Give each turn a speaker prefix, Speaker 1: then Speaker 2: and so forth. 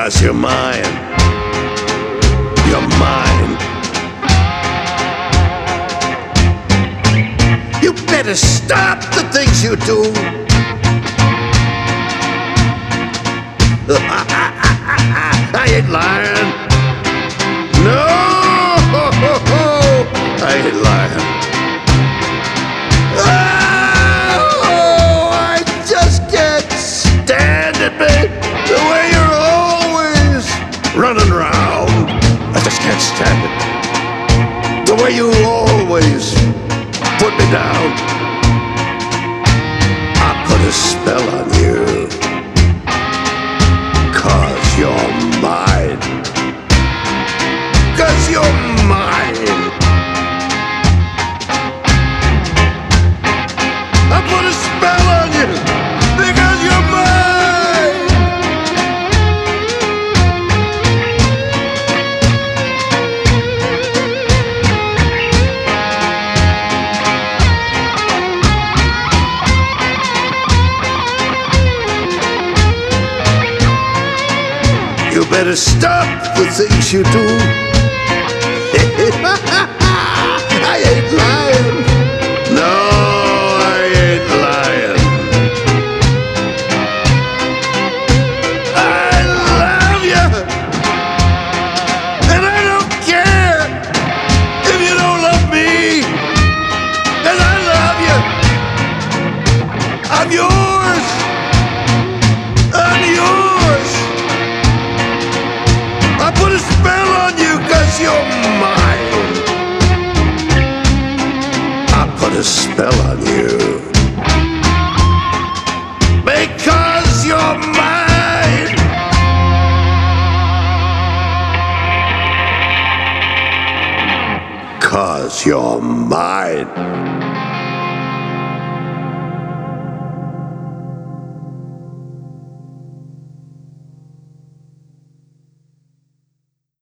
Speaker 1: 'cause you're mine. You're mine. You better stop the things you do. I ain't lying. No, I ain't lying. Oh, I just can't stand it, babe. The way you're always running around. I just can't stand it. The way you always put me down. I put a spell on you. 'Cause you're mine. 'Cause you're mine. I put a spell on you because you're mine. You better stop the things you do. I ain't lying. No, I ain't lying. I love you. And I don't care if you don't love me. 'Cause I love you. I'm yours. I'm yours. I put a spell on you 'cause you're mine. I put a spell on you because you're mine. 'Cause you're mine.